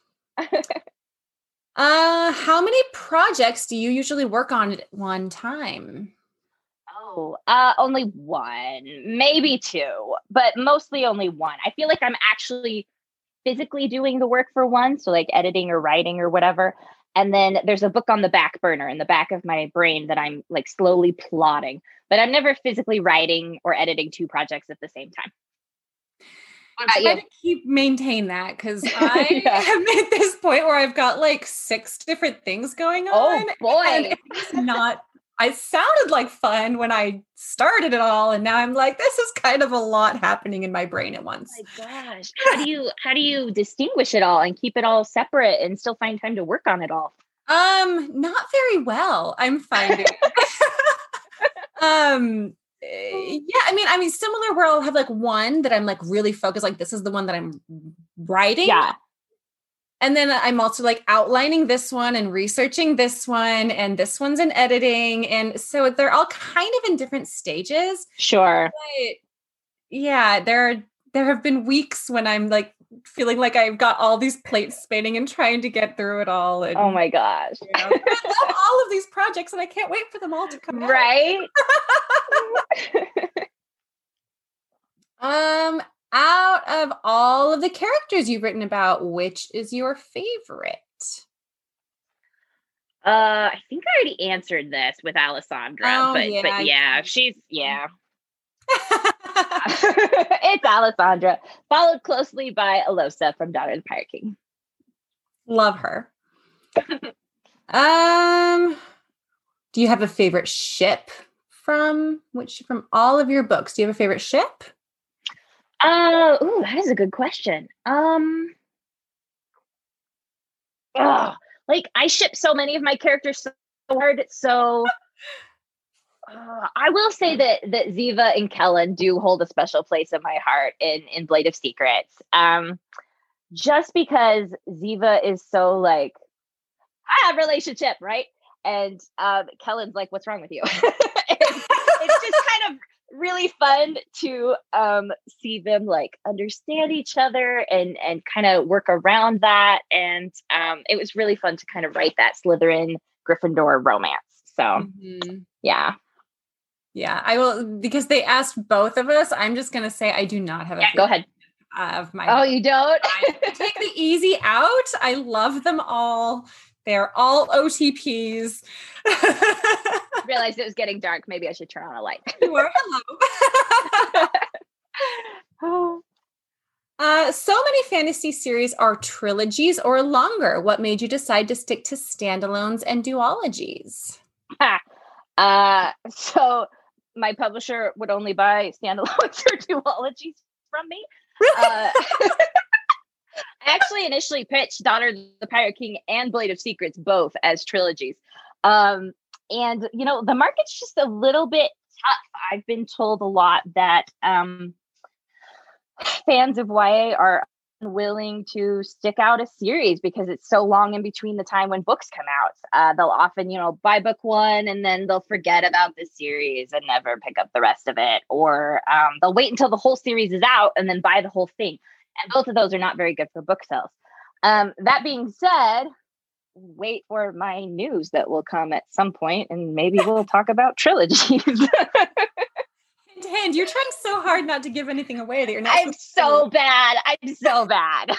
uh, how many projects do you usually work on at one time? Oh, uh, only one, maybe two, but mostly only one. I feel like I'm actually physically doing the work for one. So like editing or writing or whatever. And then there's a book on the back burner in the back of my brain that I'm like slowly plotting, but I'm never physically writing or editing two projects at the same time. I got to keep maintain that because I yeah. am at this point where I've got like six different things going on. Oh boy. And it's not, I sounded like fun when I started it all. And now I'm like, this is kind of a lot happening in my brain at once. Oh my gosh. How do you, how do you distinguish it all and keep it all separate and still find time to work on it all? Um, not very well, I'm finding. um, yeah, I mean, I mean, similar where I'll have like one that I'm like really focused, like this is the one that I'm writing. Yeah. And then I'm also like outlining this one and researching this one, and this one's in editing. And so they're all kind of in different stages. Sure. But yeah, there, there have been weeks when I'm like feeling like I've got all these plates spinning and trying to get through it all. And, oh my gosh. You know, I love all of these projects and I can't wait for them all to come out. Right. um, out of all of the characters you've written about, which is your favorite? Uh, I think I already answered this with Alessandra, oh, but yeah, but yeah, she's yeah. It's Alessandra, followed closely by Alosa from Daughter of the Pirate King. Love her. um, do you have a favorite ship from which from all of your books? Do you have a favorite ship? Uh, ooh, that is a good question. Um, oh, like I ship so many of my characters so hard, so. Uh, I will say that that Ziva and Kellen do hold a special place in my heart in, in Blade of Secrets. Um, just because Ziva is so like, I have a relationship, right? And um, Kellen's like, what's wrong with you? It's just kind of really fun to um, see them like understand each other and and kind of work around that. And um, it was really fun to kind of write that Slytherin Gryffindor romance. So mm-hmm. yeah. Yeah, I will, because they asked both of us. I'm just going to say I do not have a yeah, go ahead. Of my oh, you don't? I take the easy out. I love them all. They're all O T Ps. Realized it was getting dark. Maybe I should turn on a light. You are. Hello. Uh, so many fantasy series are trilogies or longer. What made you decide to stick to standalones and duologies? uh, so my publisher would only buy standalones or duologies from me. Really? Uh, I actually initially pitched Daughter of the Pirate King and Blade of Secrets both as trilogies. Um, and, you know, the market's just a little bit tough. I've been told a lot that um, fans of Y A are unwilling to stick out a series because it's so long in between the time when books come out. Uh, they'll often, you know, buy book one and then they'll forget about the series and never pick up the rest of it. Or um, they'll wait until the whole series is out and then buy the whole thing. And both of those are not very good for book sales. Um, that being said, wait for my news that will come at some point and maybe we'll talk about trilogies. Hint, hint, you're trying so hard not to give anything away that you're not. I'm so bad. I'm so bad.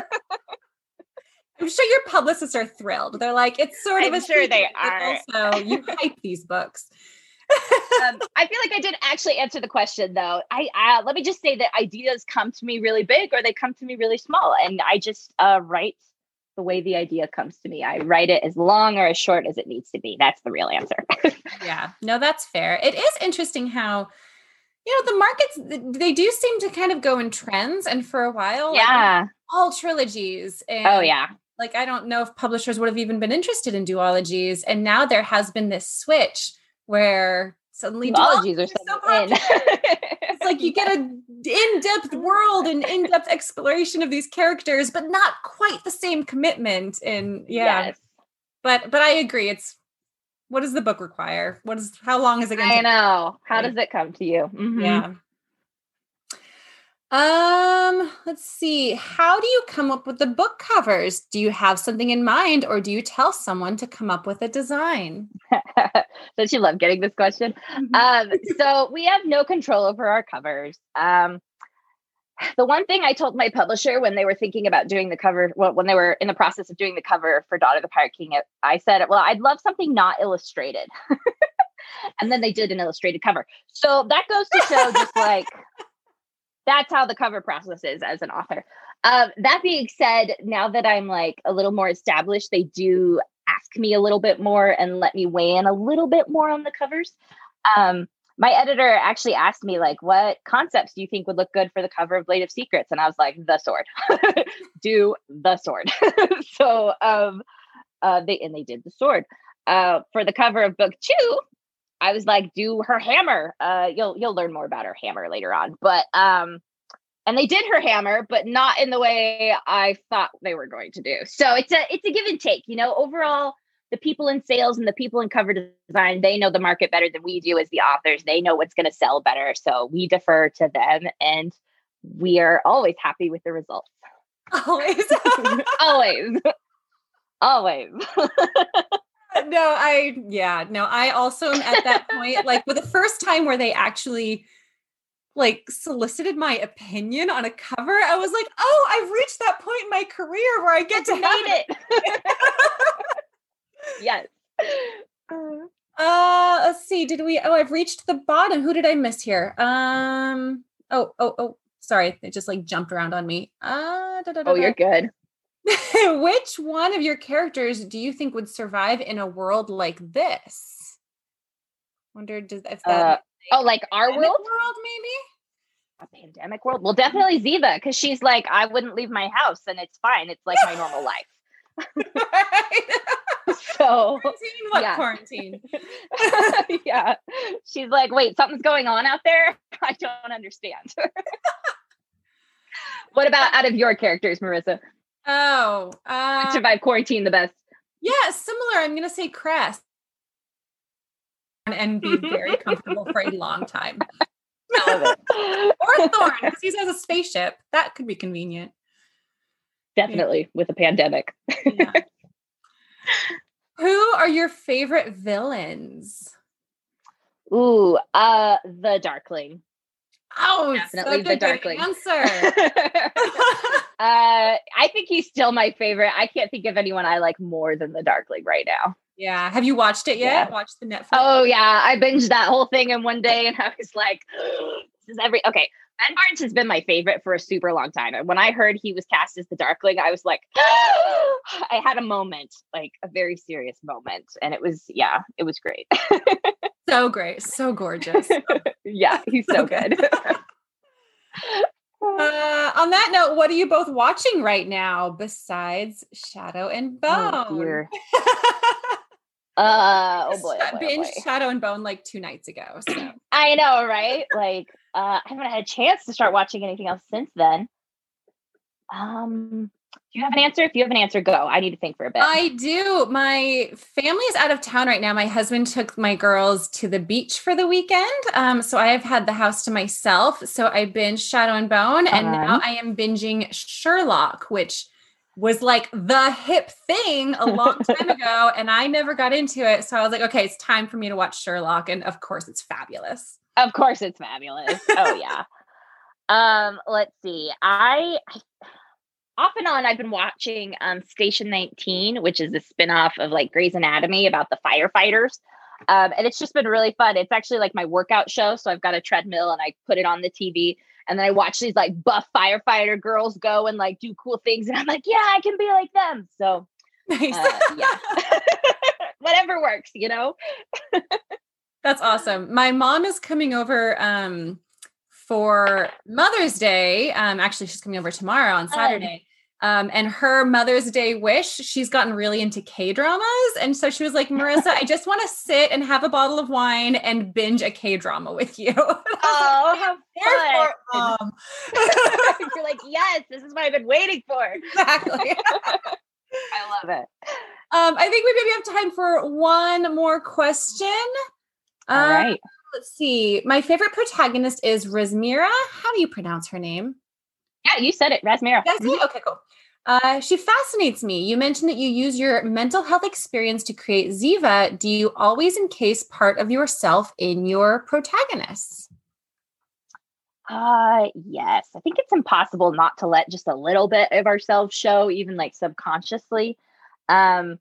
I'm sure your publicists are thrilled. They're like, it's sort of I'm a sure secret, they but are. also, you hype these books. um, I feel like I didn't actually answer the question though. I uh, let me just say that ideas come to me really big or they come to me really small, and I just uh, write the way the idea comes to me. I write it as long or as short as it needs to be. That's the real answer. Yeah, no, that's fair. It is interesting how, you know, the markets, they do seem to kind of go in trends. And for a while, yeah, like, all trilogies. And oh yeah. Like, I don't know if publishers would have even been interested in duologies. And now there has been this switch where suddenly duologies are so in. It's like you get an in-depth world and in-depth exploration of these characters, but not quite the same commitment. And yeah, yes. but but I agree. It's, what does the book require? What is, how long is it going to I take? know. How does it come to you? Mm-hmm. Yeah. Um, let's see. How do you come up with the book covers? Do you have something in mind or do you tell someone to come up with a design? Don't you love getting this question? Mm-hmm. Um, so we have no control over our covers. Um, the one thing I told my publisher when they were thinking about doing the cover, well, when they were in the process of doing the cover for Daughter of the Pirate King, I said, well, I'd love something not illustrated. And then they did an illustrated cover. So that goes to show just like, that's how the cover process is as an author. Um, that being said, now that I'm like a little more established, they do ask me a little bit more and let me weigh in a little bit more on the covers. Um, my editor actually asked me like, what concepts do you think would look good for the cover of Blade of Secrets? And I was like, the sword. Do the sword. so um, uh, they and they did the sword. Uh, for the cover of book two, I was like, do her hammer. Uh, you'll you'll learn more about her hammer later on. But um, and they did her hammer, but not in the way I thought they were going to do. So it's a it's a give and take. You know, overall, the people in sales and the people in cover design, they know the market better than we do as the authors. They know what's going to sell better. So we defer to them, and we are always happy with the results. Always, always, always. No, I, yeah, no, I also am at that point, like for the first time where they actually like solicited my opinion on a cover, I was like, oh, I've reached that point in my career where I get to have it. Yes. Uh, let's see. Did we, oh, I've reached the bottom. Who did I miss here? Um, oh, oh, oh, sorry. It just like jumped around on me. Uh, da, da, da, oh, you're good. Which one of your characters do you think would survive in a world like this? Wonder does if that uh, oh like our world world maybe a pandemic world. Well, definitely Ziva, because she's like, I wouldn't leave my house and it's fine. It's like my normal life. So quarantine, what yeah. quarantine? Yeah, she's like, wait, something's going on out there. I don't understand. What about out of your characters, Marissa? Oh, uh, survive quarantine the best. Yeah, similar. I'm gonna say Cress and be very comfortable for a long time. I love it. Or Thorn, because he has a spaceship. That could be convenient. Definitely, yeah. With a pandemic. Yeah. Who are your favorite villains? Ooh, uh, the Darkling. Oh, definitely such the a Darkling. Good answer. uh, I I think he's still my favorite. I can't think of anyone I like more than the Darkling right now. Yeah. Have you watched it yet? Yeah. Watched the Netflix? Oh yeah. I binged that whole thing in one day and I was like, this is every, okay. Ben Barnes has been my favorite for a super long time. And when I heard he was cast as the Darkling, I was like, I had a moment, like a very serious moment. And it was, yeah, it was great. So great. So gorgeous. Yeah, he's so, so good. Uh, on that note, what are you both watching right now besides Shadow and Bone? Oh, dear. uh, oh boy, oh boy, binge oh boy. Shadow and Bone like two nights ago. So I know, right? Like, uh, I haven't had a chance to start watching anything else since then. Um, do you have an answer? If you have an answer, go. I need to think for a bit. I do. My family is out of town right now. My husband took my girls to the beach for the weekend. Um, so I have had the house to myself. So I binged Shadow and Bone, and Uh-huh. now I am binging Sherlock, which was like the hip thing a long time ago, and I never got into it. So I was like, okay, it's time for me to watch Sherlock, and of course, it's fabulous. Of course, it's fabulous. Oh yeah. Um, let's see. I. I Off and on, I've been watching um, Station nineteen, which is a spinoff of like Grey's Anatomy about the firefighters. Um, and it's just been really fun. It's actually like my workout show. So I've got a treadmill and I put it on the T V and then I watch these like buff firefighter girls go and like do cool things. And I'm like, yeah, I can be like them. So Nice. uh, yeah, whatever works, you know? That's awesome. My mom is coming over um, for Mother's Day. Um, actually, she's coming over tomorrow on Saturday. Um, and her Mother's Day wish, she's gotten really into K-dramas. And so she was like, Marissa, I just want to sit and have a bottle of wine and binge a K-drama with you. Oh, how fun. Mom. You're like, yes, this is what I've been waiting for. Exactly. I love it. Um, I think we maybe have time for one more question. All um, right. Let's see. My favorite protagonist is Rhaenyra. How do you pronounce her name? Yeah, you said it, Rhaenyra. That's me? Okay, cool. Uh, she fascinates me. You mentioned that you use your mental health experience to create Ziva. Do you always encase part of yourself in your protagonists? Uh, yes. I think it's impossible not to let just a little bit of ourselves show, even like subconsciously. Um,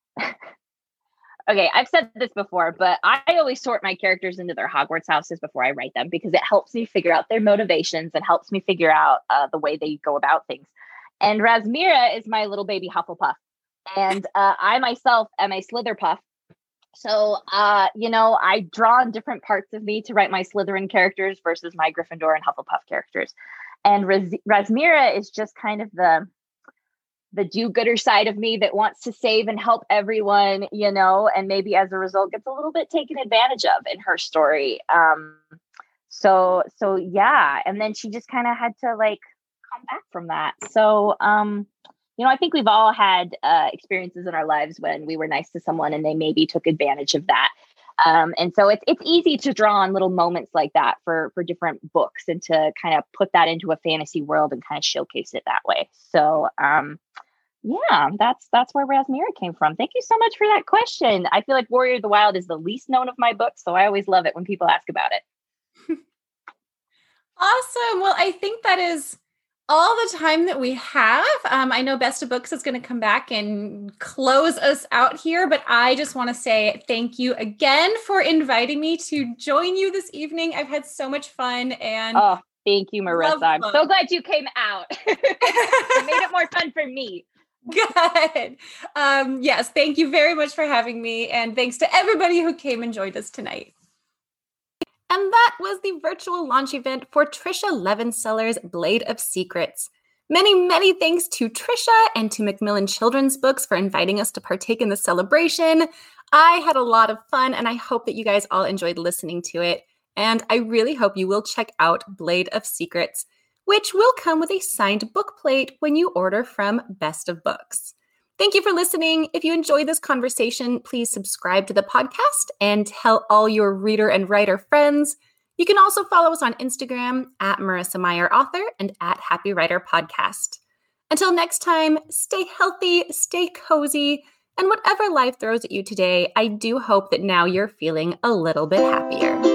okay, I've said this before, but I always sort my characters into their Hogwarts houses before I write them because it helps me figure out their motivations and helps me figure out uh, the way they go about things. And Rhaenyra is my little baby Hufflepuff. And uh, I myself am a Slitherpuff. So, uh, you know, I draw on different parts of me to write my Slytherin characters versus my Gryffindor and Hufflepuff characters. And Raz- Rhaenyra is just kind of the the do-gooder side of me that wants to save and help everyone, you know, and maybe as a result gets a little bit taken advantage of in her story. Um, so, so yeah. And then she just kind of had to like come back from that. So, um, you know, I think we've all had uh, experiences in our lives when we were nice to someone and they maybe took advantage of that. Um, and so it's it's easy to draw on little moments like that for for different books and to kind of put that into a fantasy world and kind of showcase it that way. So um, yeah, that's that's where Rhaenyra came from. Thank you so much for that question. I feel like Warrior of the Wild is the least known of my books, so I always love it when people ask about it. Awesome. Well, I think that is all the time that we have. Um, I know Best of Books is going to come back and close us out here, but I just want to say thank you again for inviting me to join you this evening. I've had so much fun and oh, thank you, Marissa. I'm fun. so glad you came out. It made it more fun for me. Good. Um, yes, thank you very much for having me, and thanks to everybody who came and joined us tonight. And that was the virtual launch event for Trisha Levenseller's Blade of Secrets. Many, many thanks to Trisha and to Macmillan Children's Books for inviting us to partake in the celebration. I had a lot of fun, and I hope that you guys all enjoyed listening to it. And I really hope you will check out Blade of Secrets, which will come with a signed book plate when you order from Best of Books. Thank you for listening. If you enjoyed this conversation, please subscribe to the podcast and tell all your reader and writer friends. You can also follow us on Instagram at Marissa Meyer Author and at Happy Writer Podcast. Until next time, stay healthy, stay cozy, and whatever life throws at you today, I do hope that now you're feeling a little bit happier.